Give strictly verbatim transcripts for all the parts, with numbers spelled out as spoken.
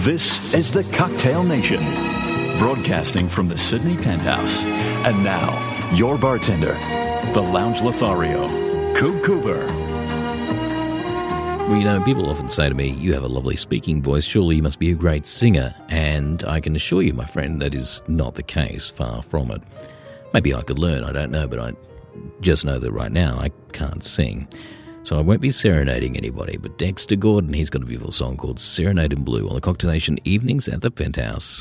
This is the Cocktail Nation, broadcasting from the Sydney Penthouse. And now, your bartender, the Lounge Lothario, Coop Cooper. Well, you know, people often say to me, you have a lovely speaking voice, surely you must be a great singer. And I can assure you, my friend, that is not the case, far from it. Maybe I could learn, I don't know, but I just know that right now I can't sing. So I won't be serenading anybody, but Dexter Gordon, he's got a beautiful song called Serenade in Blue on the Cocktail Nation Evenings at the Penthouse.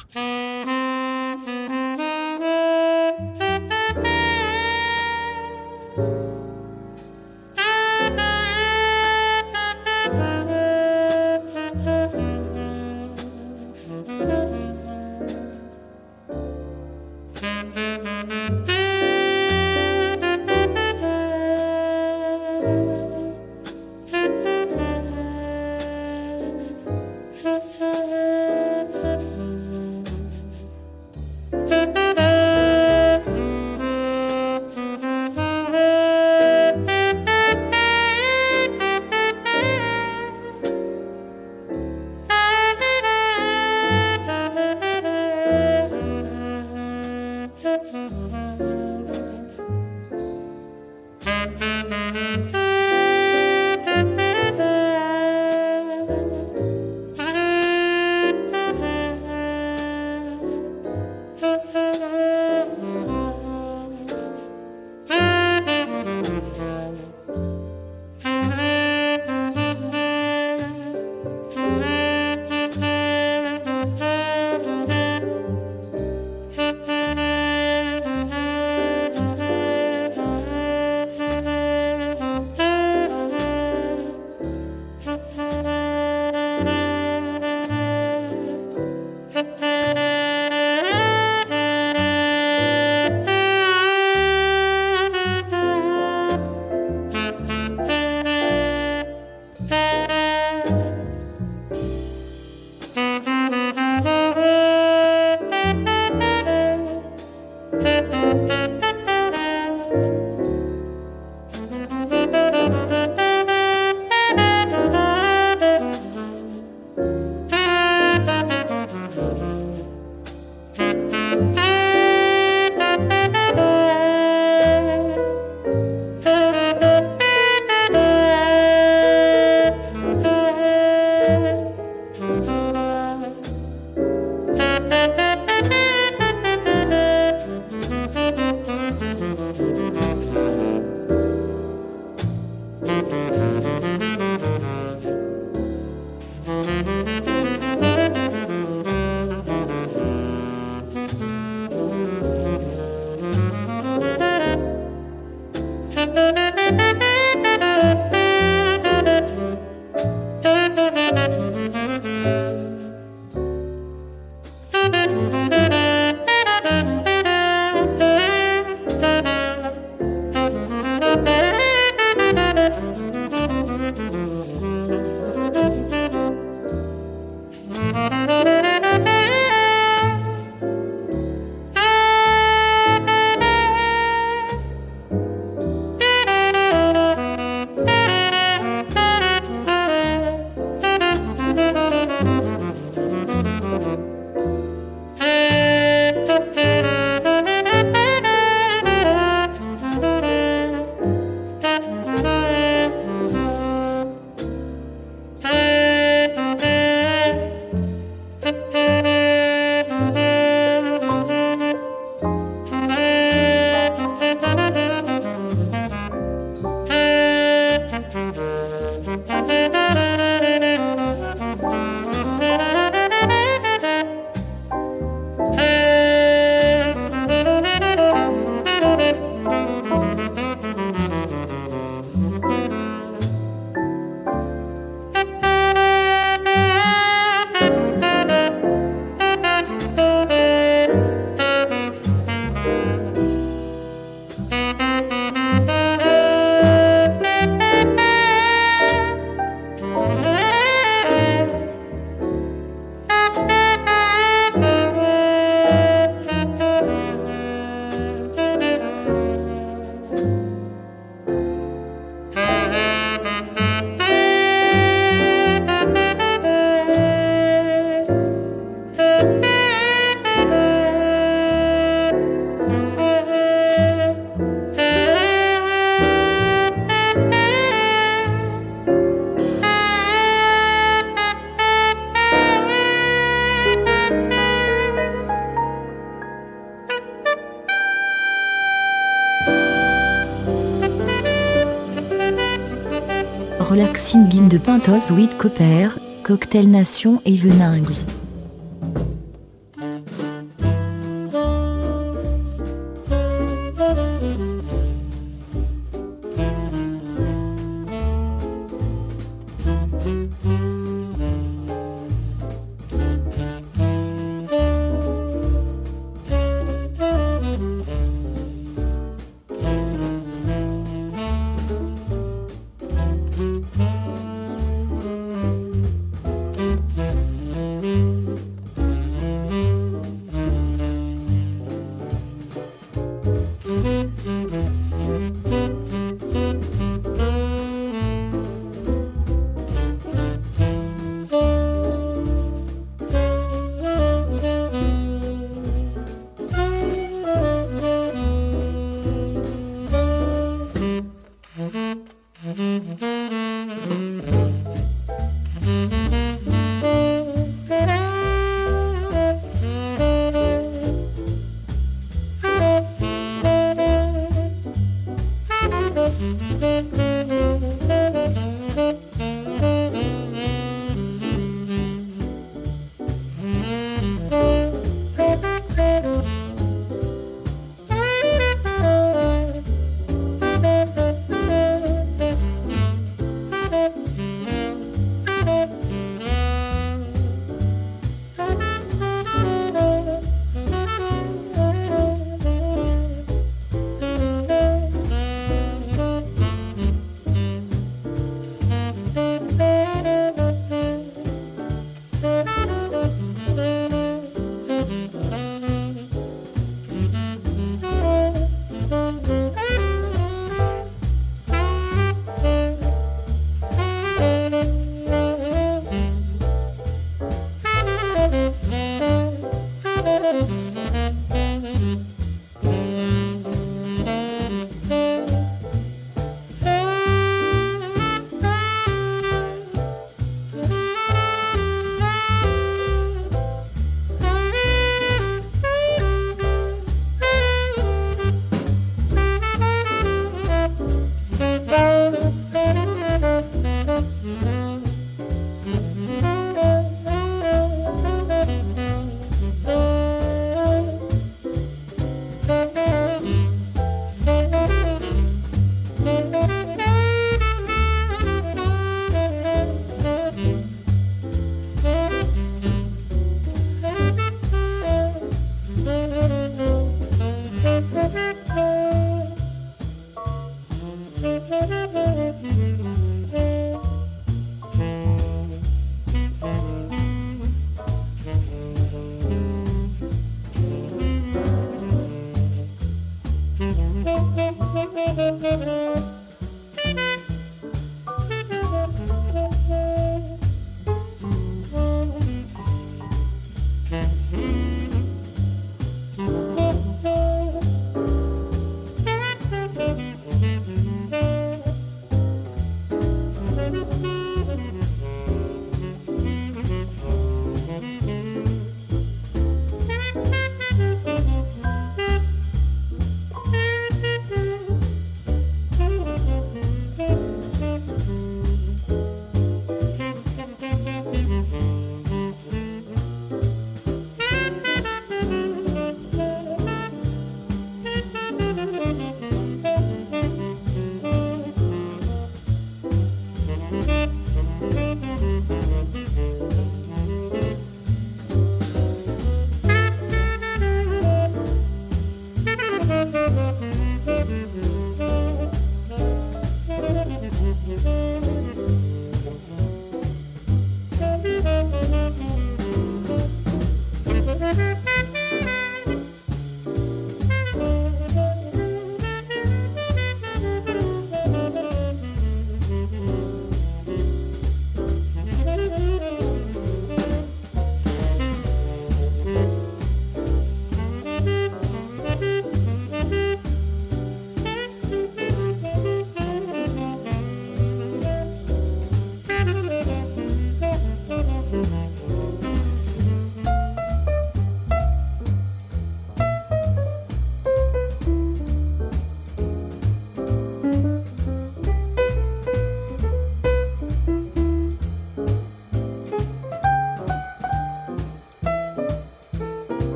relaxing in de Pintos with Copper, Cocktail Nation Evenings.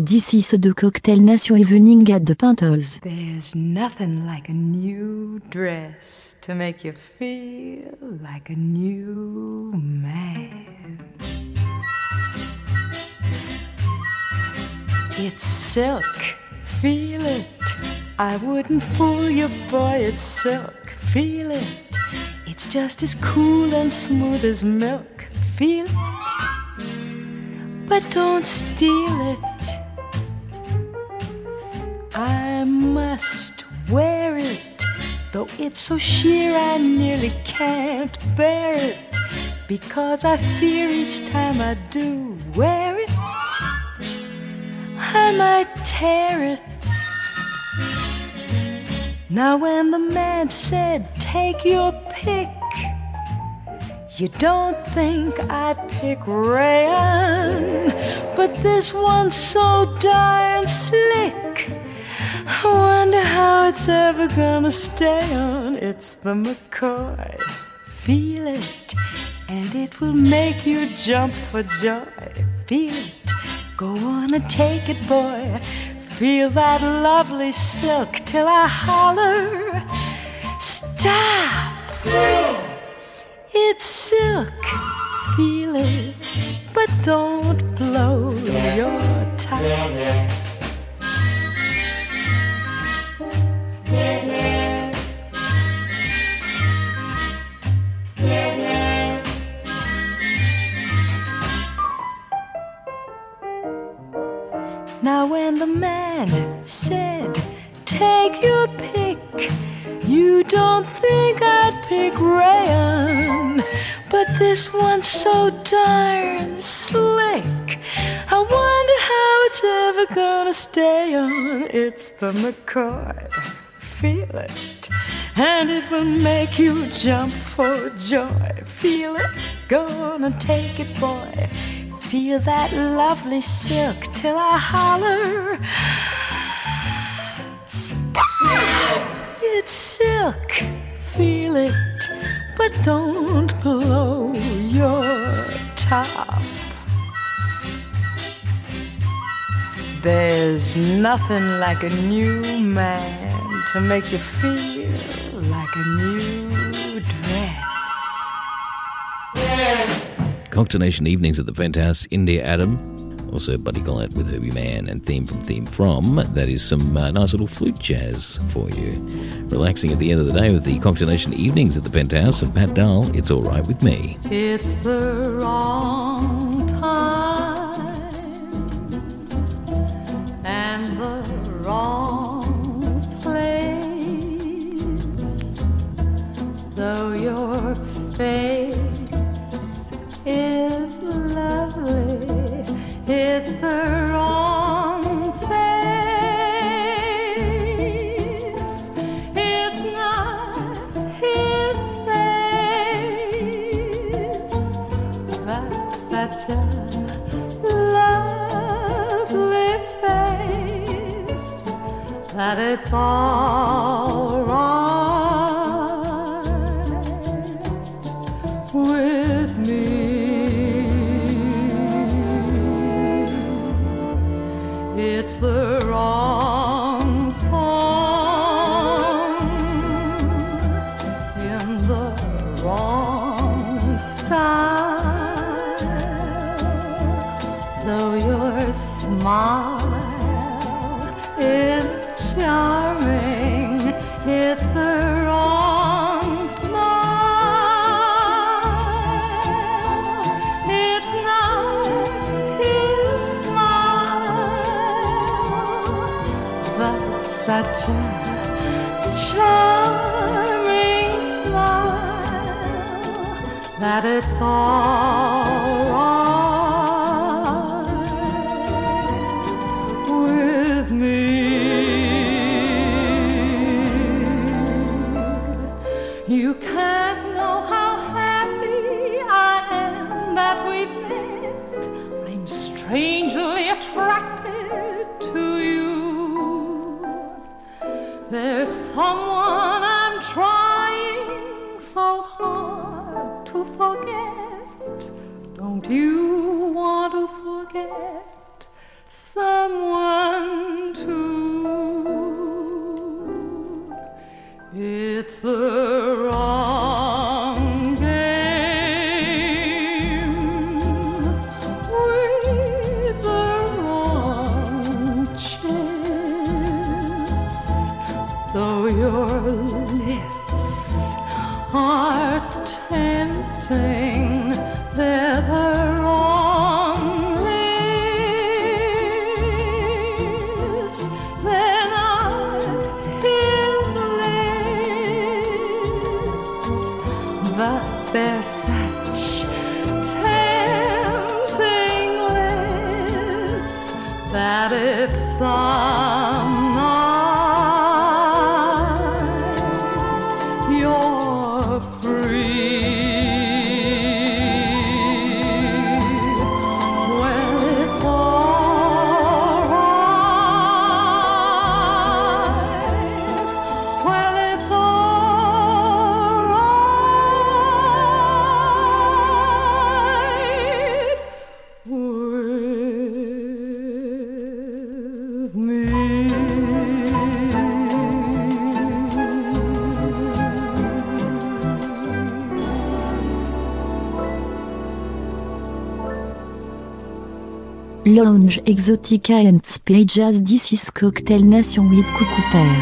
This is the Cocktail Nation evening at the Penthouse. There's nothing like a new dress to make you feel like a new man. It's silk, feel it. I wouldn't fool you, boy, it's silk, feel it. It's just as cool and smooth as milk, feel it. But don't steal it. I must wear it, though it's so sheer I nearly can't bear it, because I fear each time I do wear it, I might tear it. Now when the man said, take your pick, you don't think I'd pick rayon, but this one's so darn slick, I wonder how it's ever gonna stay on. It's the McCoy, feel it, and it will make you jump for joy. Feel it, go on and take it, boy. Feel that lovely silk till I holler, stop! It's silk, feel it, but don't blow your top. Now when the man said, take your pick, you don't think I'd pick rayon, but this one's so darn slick, I wonder how it's ever gonna stay on. It's the McCoy, feel it, and it will make you jump for joy. Feel it, gonna take it, boy. Feel that lovely silk till I holler, stop! It's silk, feel it, but don't blow your top. There's nothing like a new man to make you feel like a new dress. Cocktail Nation evenings at the Penthouse, India Adam, also Buddy Collette with Herbie Mann, and theme from Theme From. That is some uh, nice little flute jazz for you. Relaxing at the end of the day with the Cocktail Nation evenings at the Penthouse, and Pat Dahl, It's All Right With Me. It's the wrong time and the wrong place, though your face is lovely, it's the wrong face, it's not his face, that's such a lovely face, that it's all right with me. It's the wrong song in the wrong style, though your smile is charming, it's the wrong smile, it's not his smile, but such a charming smile, that it's all right with me. You can't know how happy I am that we've met. I'm strangely attracted to you. There's someone I'm trying so hard to forget. Don't you want to forget someone it's the wrong game with the wrong chips. Though your lips are tempting, they're the wrong lips. Then I'll him lips, but they're such tempting lips that if some night you're free, well, it's all right. Well, it's all right with me. Lounge Exotica and Spey Jazz. This is Cocktail Nation with Cooper.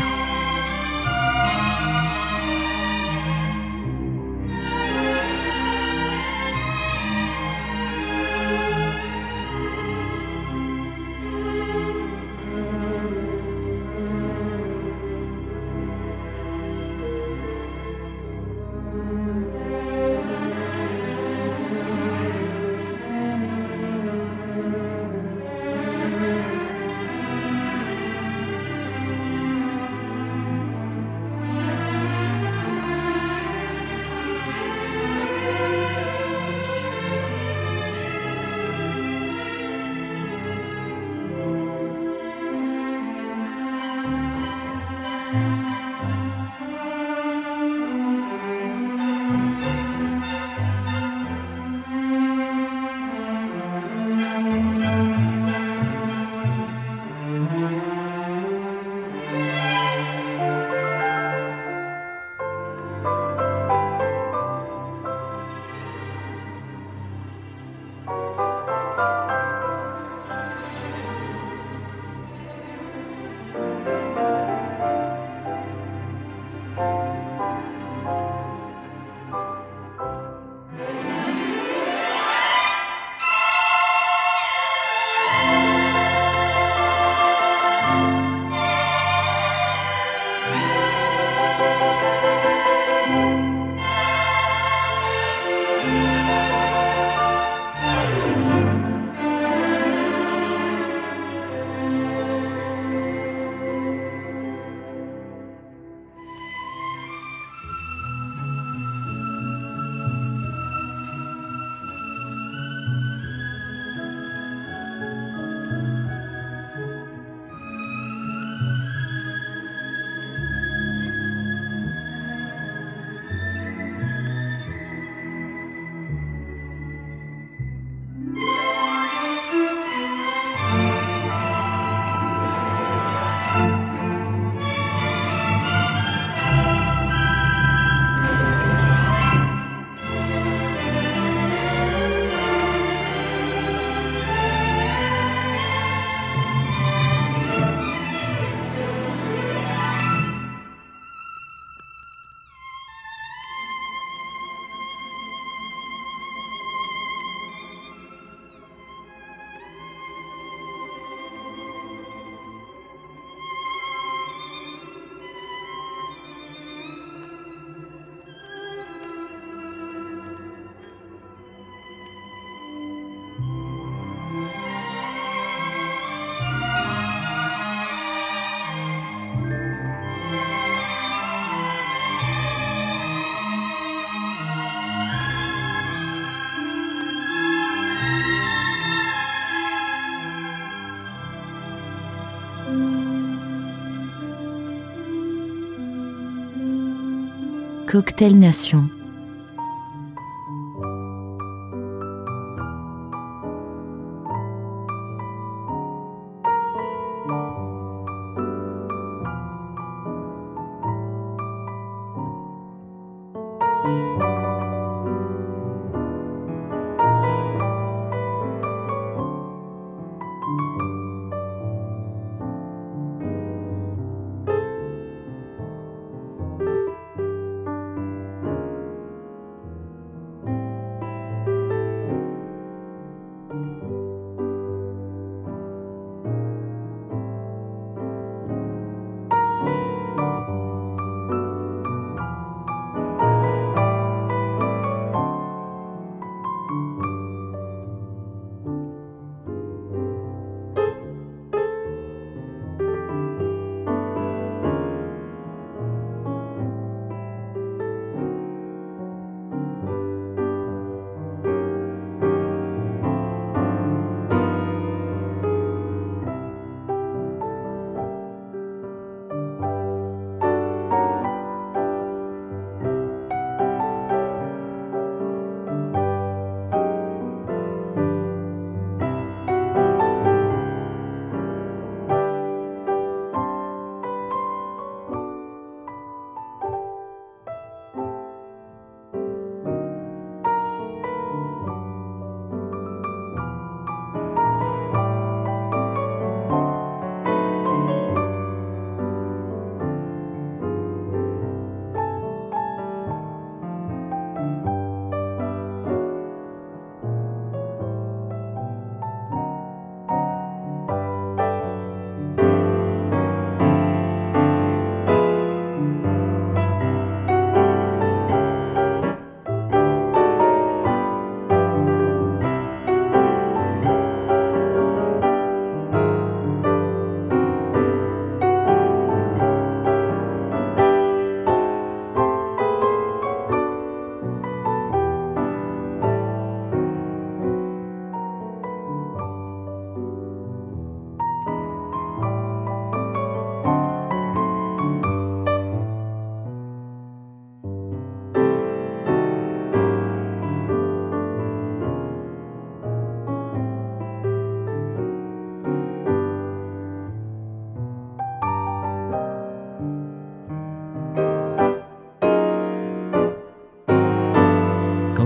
Cocktail Nation.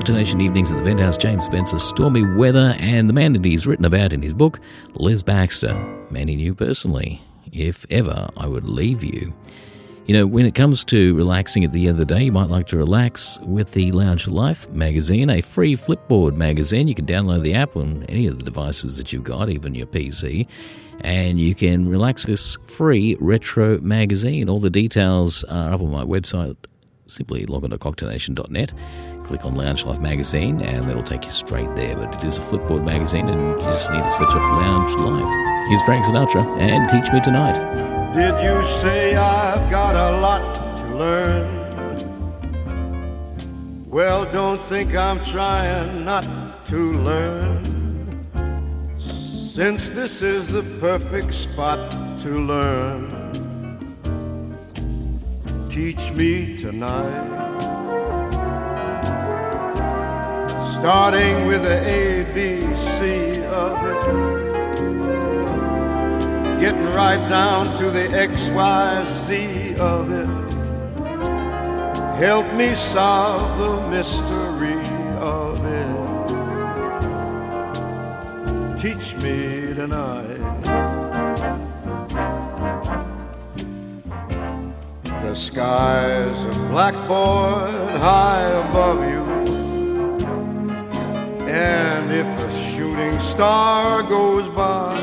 Cocktail Nation Evenings at the Penthouse, James Spencer's stormy weather, and the man that he's written about in his book, Les Baxter, man he knew personally. If ever I would leave you. You know, when it comes to relaxing at the end of the day, you might like to relax with the Lounge Life magazine, a free Flipboard magazine. You can download the app on any of the devices that you've got, even your P C, and you can relax this free retro magazine. All the details are up on my website. Simply log on to cocktail nation dot net, click on Lounge Life magazine, and that'll take you straight there. But it is a Flipboard magazine, and you just need to search up Lounge Life. Here's Frank Sinatra and Teach Me Tonight. Did you say I've got a lot to learn? Well, don't think I'm trying not to learn, since this is the perfect spot to learn. Teach me tonight, starting with the A B C of it, getting right down to the X Y Z of it. Help me solve the mystery of it. Teach me tonight. The sky's a blackboard high above you, and if a shooting star goes by,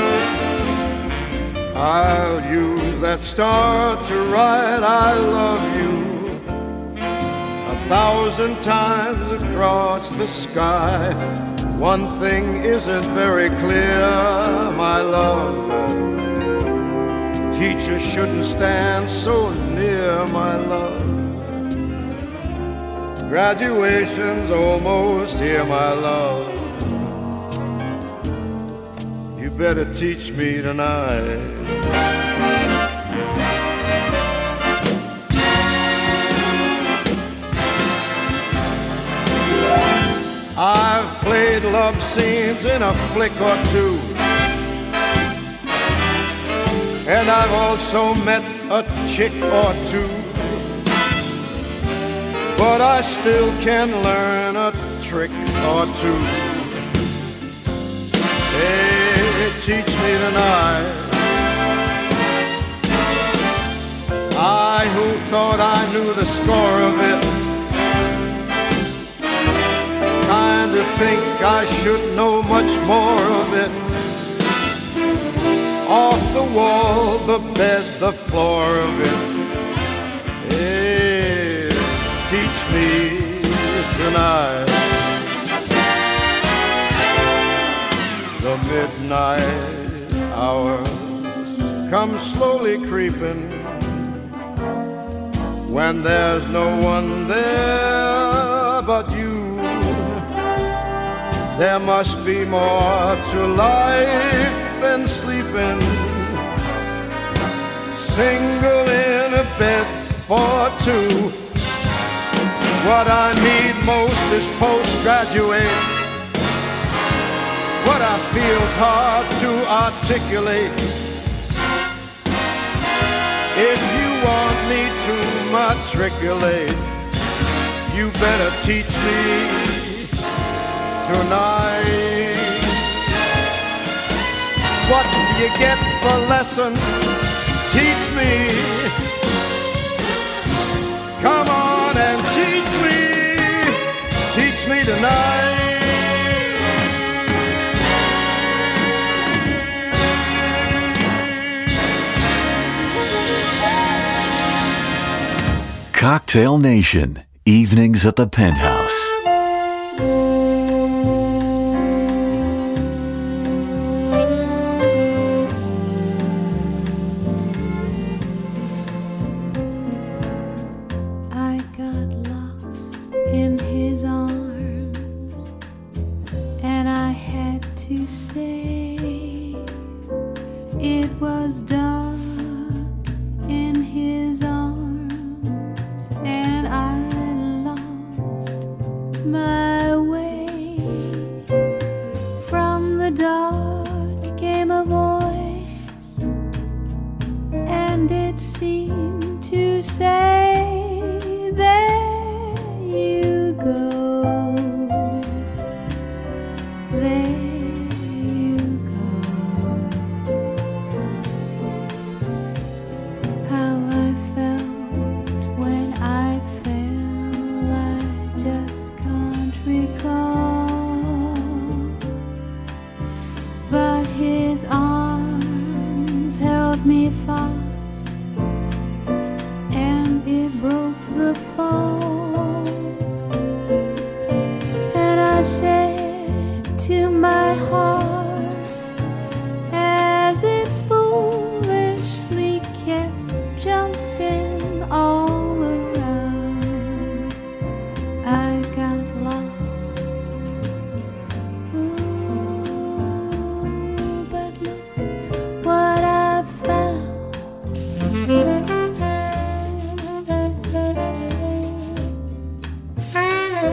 I'll use that star to write I love you a thousand times across the sky. One thing isn't very clear, my love. Teachers shouldn't stand so near, my love. Graduation's almost here, my love. You better teach me tonight. I've played love scenes in a flick or two, and I've also met a chick or two, but I still can learn a trick or two. Hey, teach me tonight. I who thought I knew the score of it, kinda think I should know much more of it. Off the wall, the bed, the floor of it. Hey, teach me tonight. The midnight hours come slowly creeping, when there's no one there but you. There must be more to life than sleeping, single in a bed for two. What I need most is postgraduate. What I feel's hard to articulate. If you want me to matriculate, you better teach me tonight. What do you get for lessons? Teach me. Come on and teach me. Teach me tonight. Cocktail Nation, evenings at the Penthouse. Say, there you go.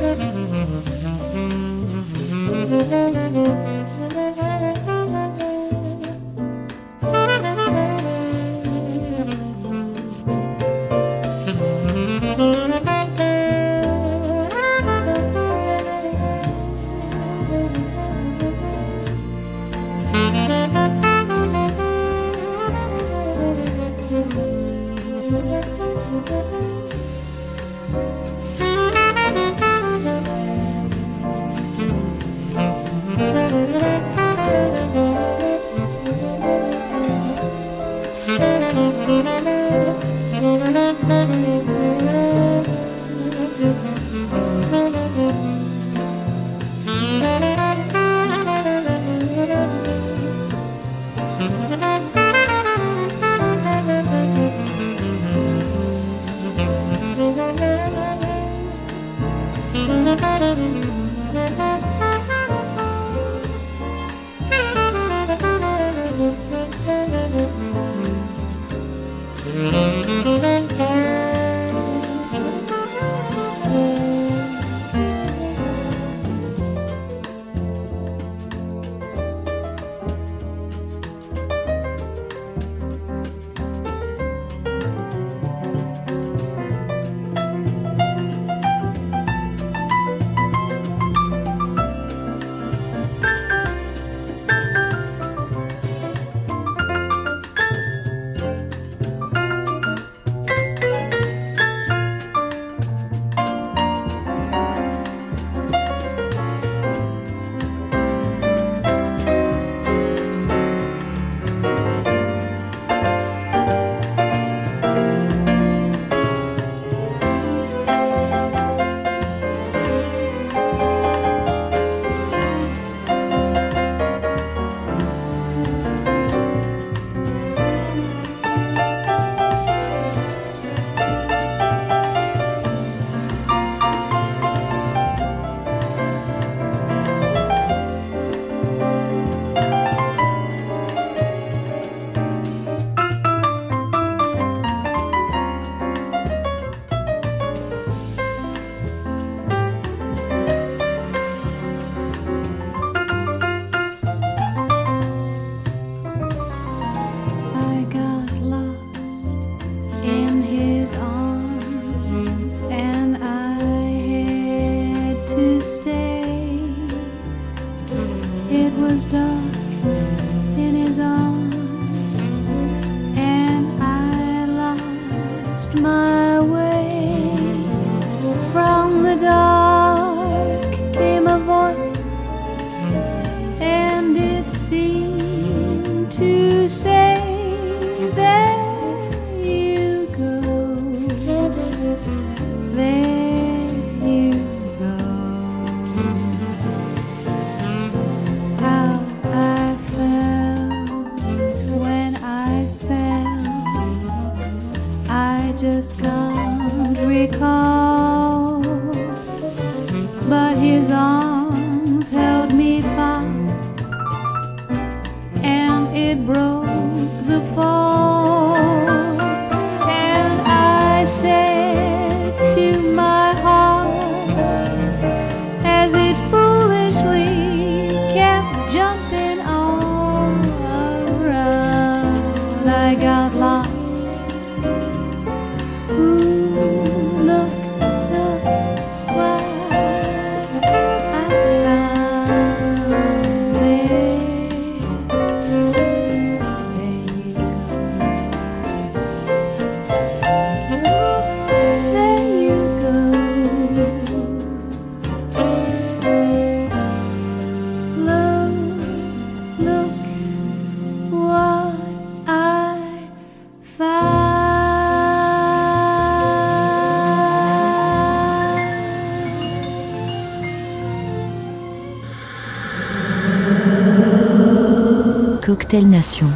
Cocktail Nation.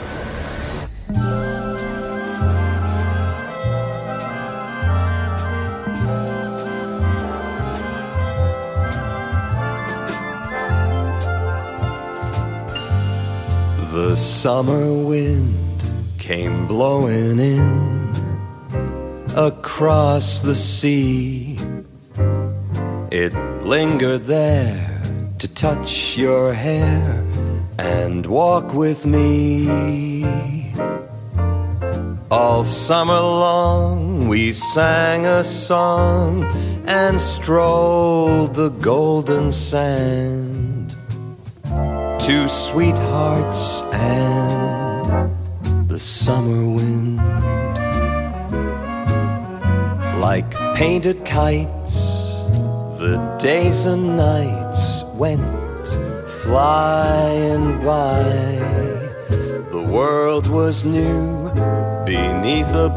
The summer wind came blowing in across the sea. It lingered there to touch your hair and walk with me. All summer long we sang a song and strolled the golden sand. Two sweethearts and the summer wind. Like painted kites, the days and nights went flying by. The world was new beneath a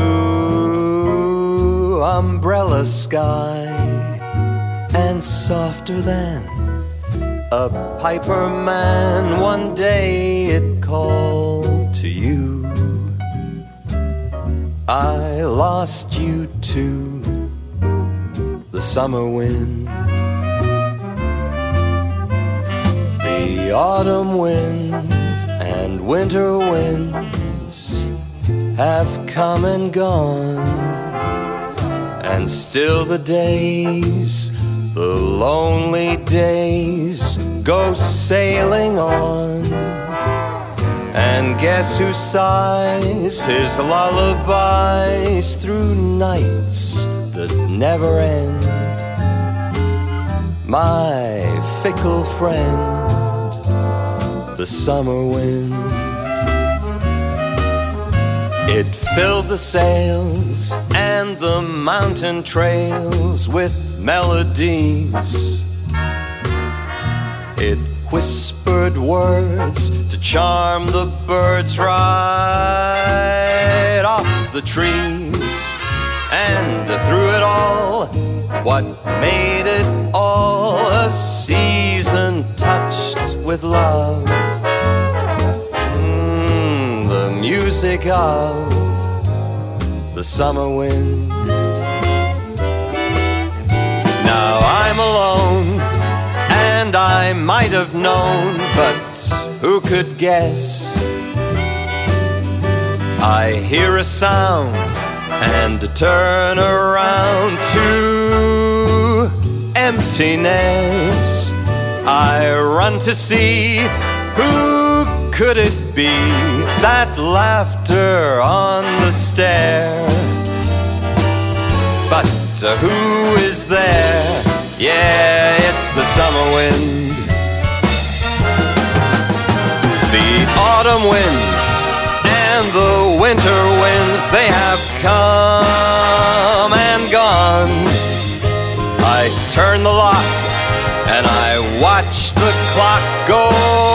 blue umbrella sky, and softer than a piper man, one day it called to you. I lost you to the summer wind. The autumn wind and winter winds have come and gone, and still the days, the lonely days, go sailing on. And guess who sighs his lullabies through nights that never end? My fickle friend, the summer wind. It filled the sails and the mountain trails with melodies. It whispered words to charm the birds right off the trees. And through it all, what made it all a season touched with love? Mm, the music of the summer wind. Now I'm alone, and I might have known, but who could guess? I hear a sound and turn around to emptiness. I run to see who could it be, that laughter on the stair. But uh, who is there? Yeah, it's the summer wind. The autumn winds and the winter winds, they have come and gone. I turn the lock and I watch the clock go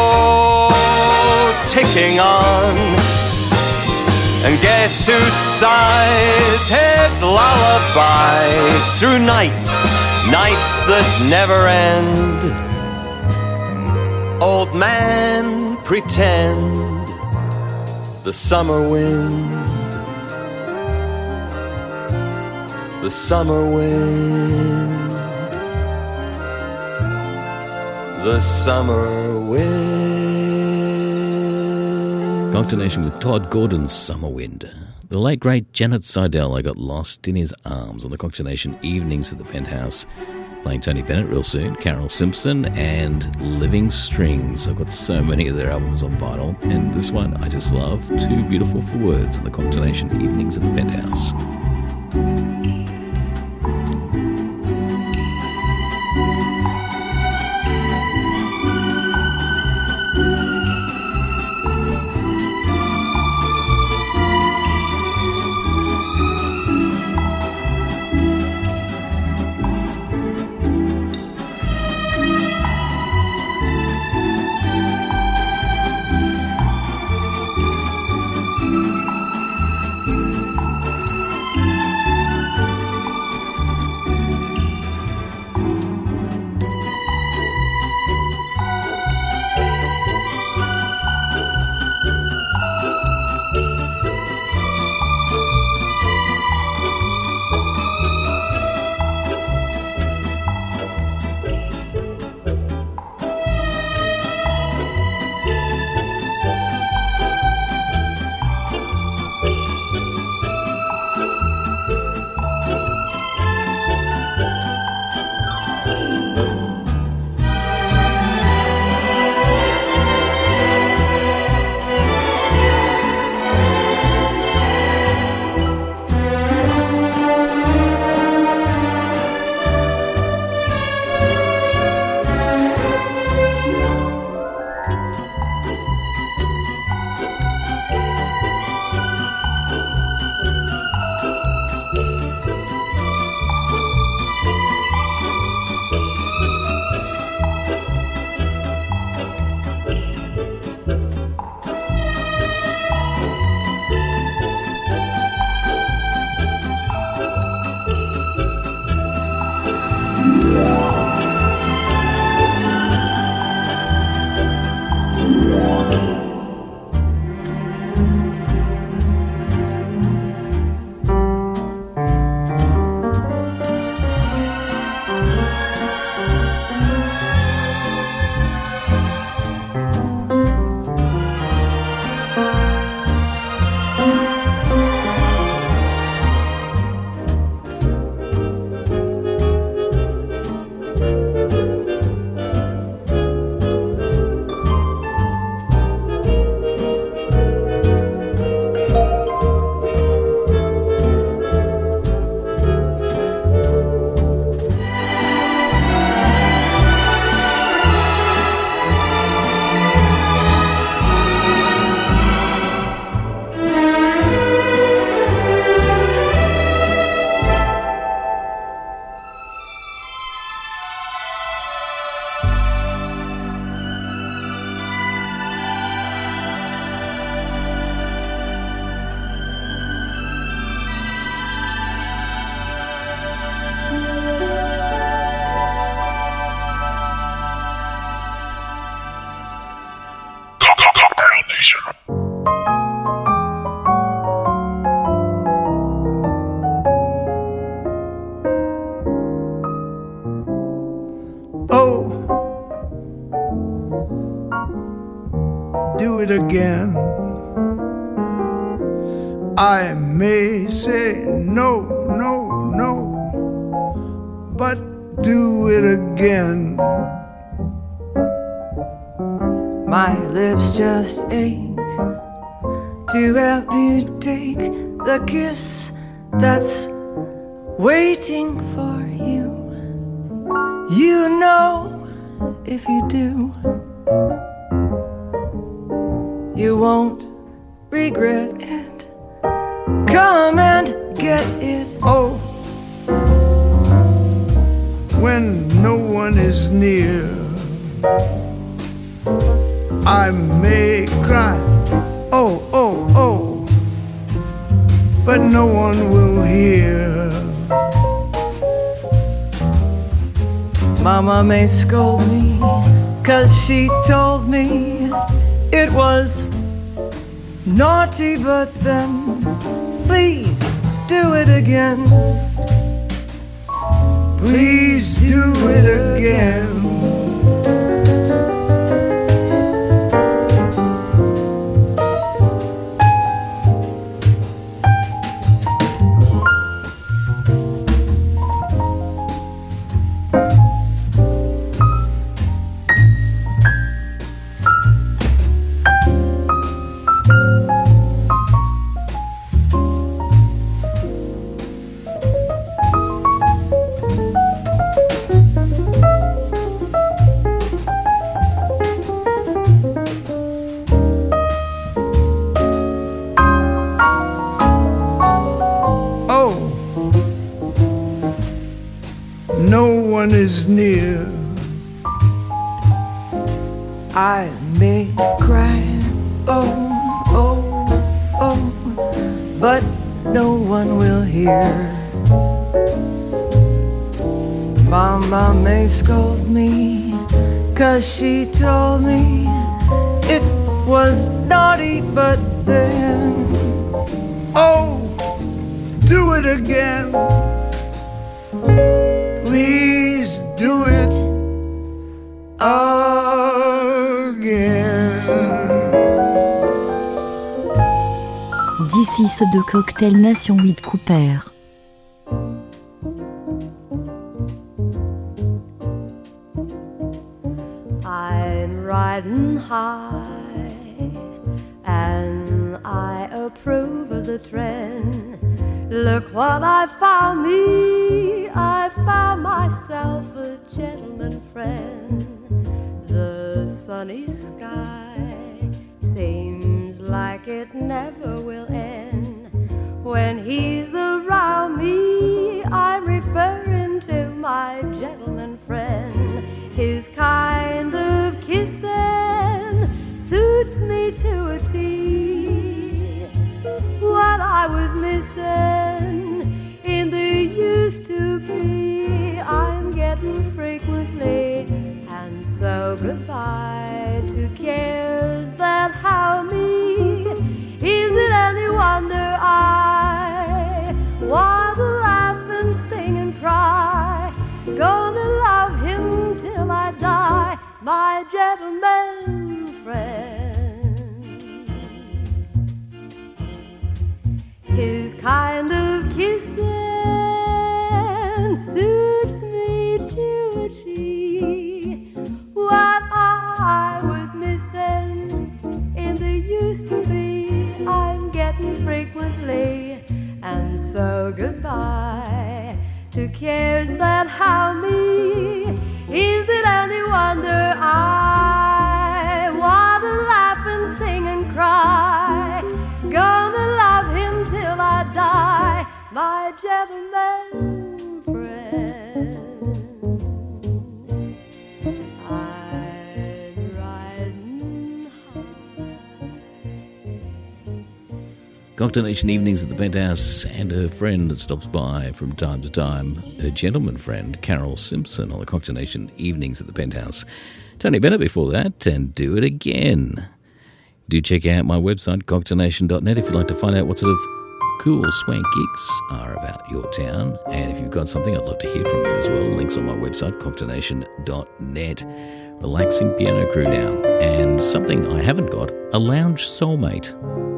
ticking on. And guess who sighs his lullaby through nights, nights that never end? Old man, pretend the summer wind, the summer wind, the summer wind. Nocturnation with Todd Gordon's Summer Wind. The late great Janet Seidel, I got lost in his arms on the Nocturnation evenings at the Penthouse. Playing Tony Bennett real soon, Carol Simpson, and Living Strings. I've got so many of their albums on vinyl, and this one I just love. Too Beautiful for Words on the Nocturnation evenings at the Penthouse. Oh, do it again. I may say no, no, no, but do it again. My lips just ache to help you take the kiss that's waiting for you. You know, if you do, you won't regret it. Come and get it. Oh, when no one is near, I may cry, oh, oh, oh, but no one will hear. Mama may scold me, 'cause she told me it was naughty, but then please do it again. Please do it again. Is near, I may cry, oh, oh, oh, but no one will hear. Mama may scold me, 'cause she told me it was naughty, but then, oh, do it again. Please do it again. D'ici ceux de Cocktail Nation with Cooper. I'm riding high and I approve of the trend. Look what I found me, I found myself a gentleman friend. The sunny sky seems like it never will end. When he's around me, I'm referring to my gentleman friend. His kind of kissing suits me to a T. What I was missing in the used to be, I'm getting frequently. And so goodbye to cares that how me. Is it any wonder I want to laugh and sing and cry? Gonna love him till I die, my gentleman friend. His kind of kissing suits me to a T. What I was missing in the used to be, I'm getting frequently. And so goodbye to cares that how me. Is it any wonder I want to laugh and sing and cry? Gonna love him till I die, my gentleman friend. I'm riding high. Cocktail Nation evenings at the Penthouse, and her friend that stops by from time to time, her gentleman friend, Carol Simpson, on the Cocktail Nation evenings at the Penthouse. Tony Bennett before that, and Do It Again. Do check out my website, cocktail nation dot net, if you'd like to find out what sort of cool swank gigs are about your town. And if you've got something, I'd love to hear from you as well. Links on my website, cocktail nation dot net. Relaxing piano crew now. And something I haven't got, a lounge soulmate.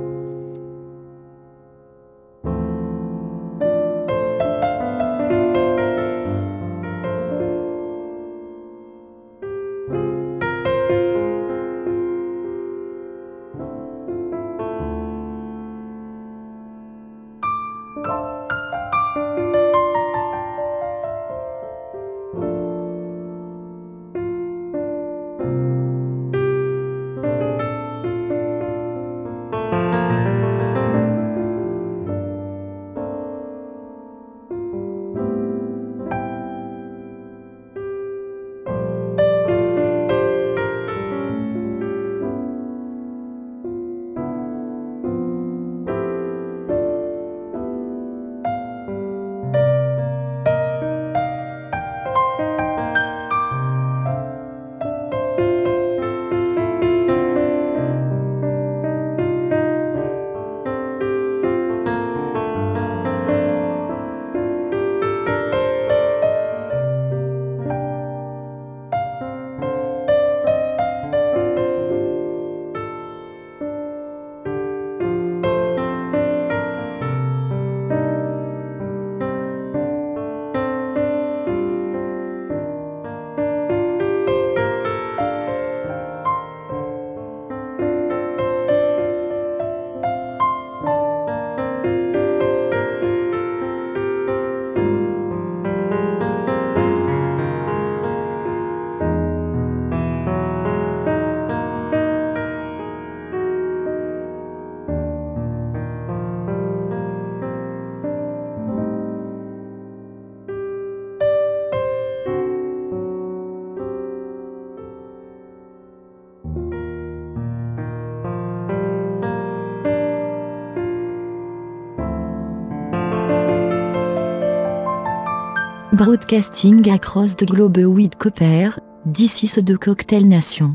Broadcasting across the globe with Copper, this is the Cocktail Nation.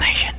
Nation.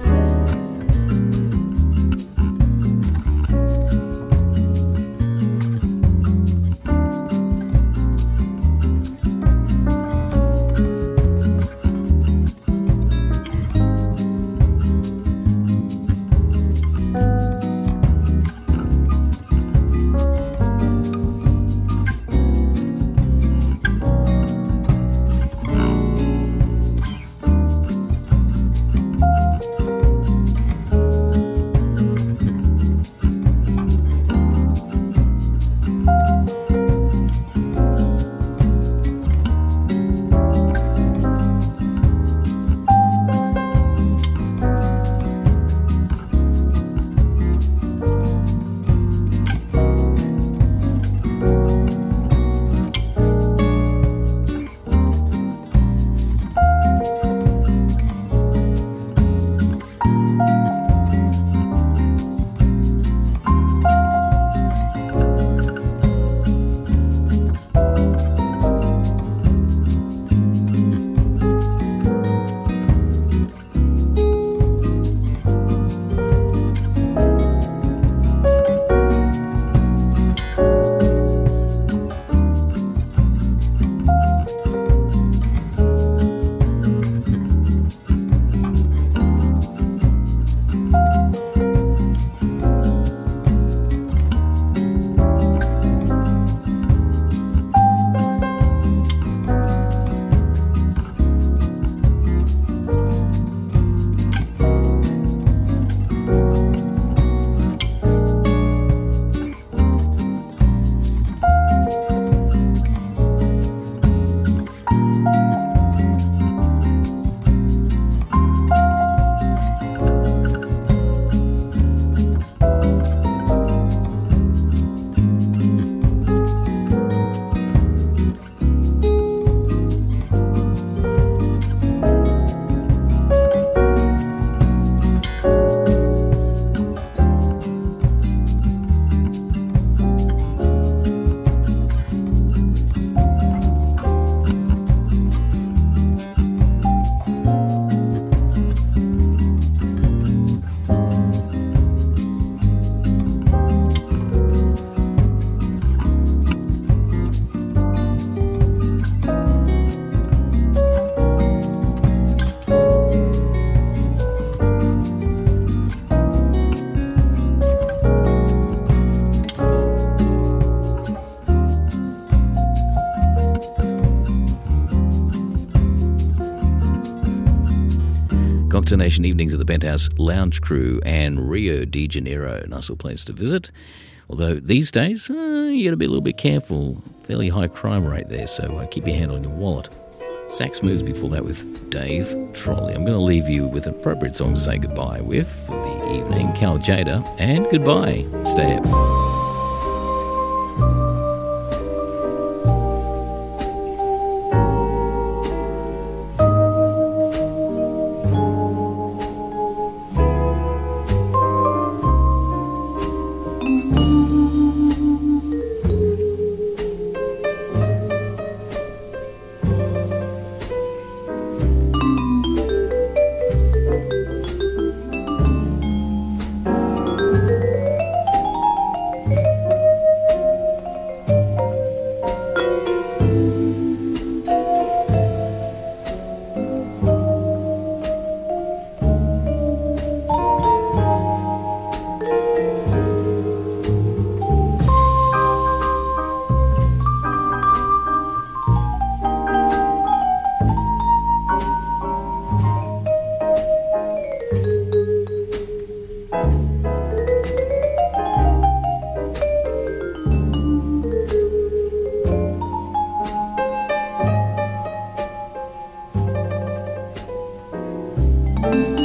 Nation evenings at the Penthouse Lounge Crew and Rio de Janeiro. Nice little place to visit. Although these days, uh, you got to be a little bit careful. Fairly high crime rate there, so uh, keep your hand on your wallet. Sax moves before that with Dave Trolley. I'm going to leave you with an appropriate song to say goodbye with for the evening. Cal Jada, and goodbye. Stay up. Thank you.